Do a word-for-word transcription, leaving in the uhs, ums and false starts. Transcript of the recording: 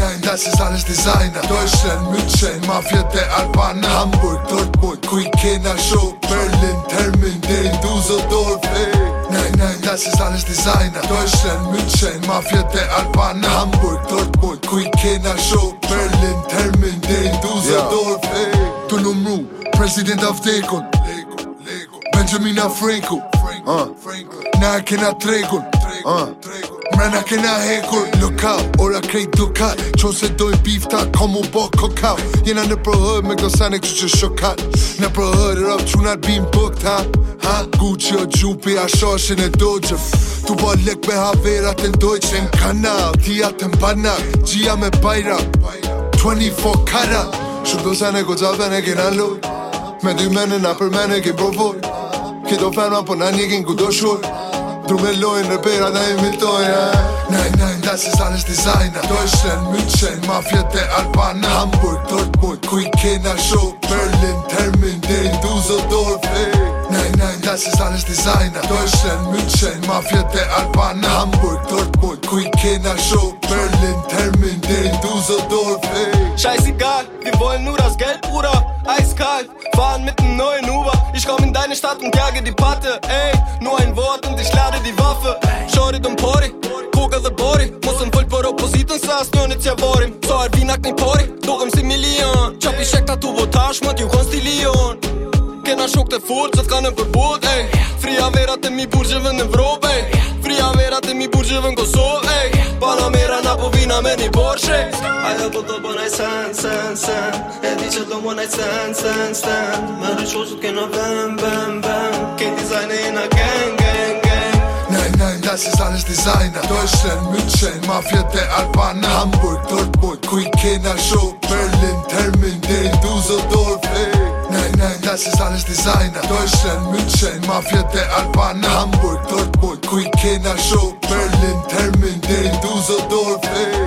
nein, das ist alles Designer. Deutschland, München, Mafia der Albaner. Hamburg, Dortmund, Quickena Show. Berlin, Termin, Düsseldorf, ey. Nein, nein, das ist alles Designer. Deutschland, München, Mafia der Albaner. Hamburg, Dortmund, Quickena Show. Berlin, Termin, Düsseldorf, ey. Tunumru, President of Dekon. Benjamin Franco. Uh. Nakena Tregon. Uh. Mrena kena hekur lokal Ora krejt lokal Qo se doj bifta Ka mu bo kokal Jena në përhër me gosane kështu që shokat Në përhër rap qunat bim bëkt ha Ha Gucci o gjupi a shoshin e dojgjëf Tu bo lek me haverat e ndojgjë Në kanal Tia të mbanak Gjia me bajrak twenty-four karat Shumë gosane ko gjavene kena loj Me dy mene na për mene ke provoj Kito ferma po na njekin ku do shoj Du me lojnë në pera da i mitojnë Nein, nein, das ist alles Designer Deutschland, München, Mafia der Albaner Hamburg, Dortmund, Quickena Show Berlin, Termin, Düsseldorf, ey Nein, nein, das ist alles Designer Deutschland, München, Mafia der Albaner Hamburg, Dortmund, Quickena Show Berlin, Termin, Düsseldorf, ey Scheißegal, wir wollen nur das Geld, Bruder Eiskalt, fahren mit nem neuen Uber Ich komm in deine Stadt und jage die Patte, ey Nur ein Wort und ich lade die Waffe Shorty dom pori, koga dhe bori Mos më folj për opozitën sa as njën e t'ja vorim So er vinak një pori, dohem si milion Qapi shek ta tu votash, më t'ju konstilion Kena shok të fort, që t'ka në përbot, ey Fria verat e mi burgjeve në Evropë, ey Fria verat e mi burgjeve në Kosovë, ey Panamera na po vina me një Porsche Ajo po të bënaj sen, sen, sen E di që do mënaj sen, sen, sen Me rëshoshut kena bëm, bëm, bëm Kejt dizajnë e jena gang, gang, gang Nein, nein, das ist alles Designer Deutschland, München, Mafia der Albaner Hamburg, Dortmund, Quickena Show Berlin, Termin, Düsseldorf, ey Nein, nein, das ist alles Designer Deutschland, München, Mafia der Albaner Hamburg, Dortmund, Quickena Show Berlin, Termin, Düsseldorf, ey